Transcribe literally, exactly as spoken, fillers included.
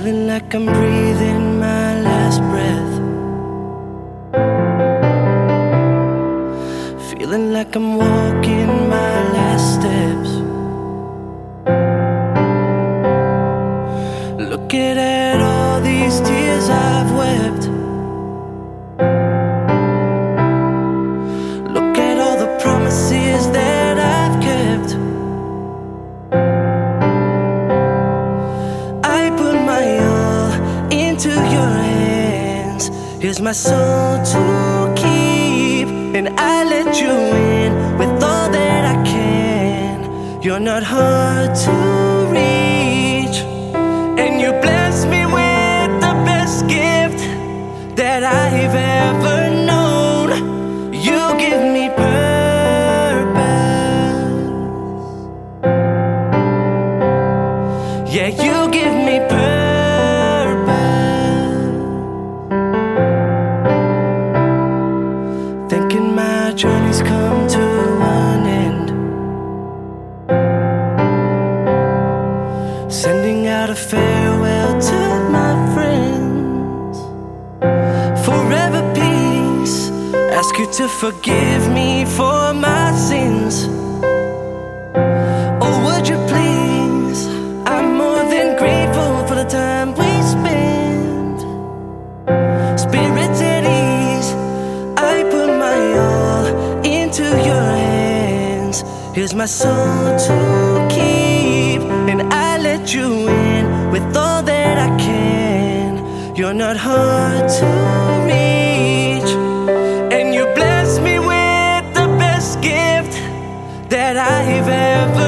Feeling like I'm breathing my last breath. Feeling like I'm walking my last steps. Looking at all these tears I've wept. Look at all the promises that I've kept. I put my all into your hands. Here's my soul to keep, and I let you in with all that I can. You're not hard to reach, and you bless me with the best gift that I've ever known. You give me purpose. Yeah, you give me purpose. Thinking my journey's come to an end. Sending out a farewell to my friends. Forever peace. Ask you to forgive me for my sins. Oh, would you please? I'm more than grateful for the time we spent. Spirits at ease. I put my all into your hands. Here's my soul to keep, and I let you in with all that I can. You're not hard to reach, and you bless me with the best gift that I've ever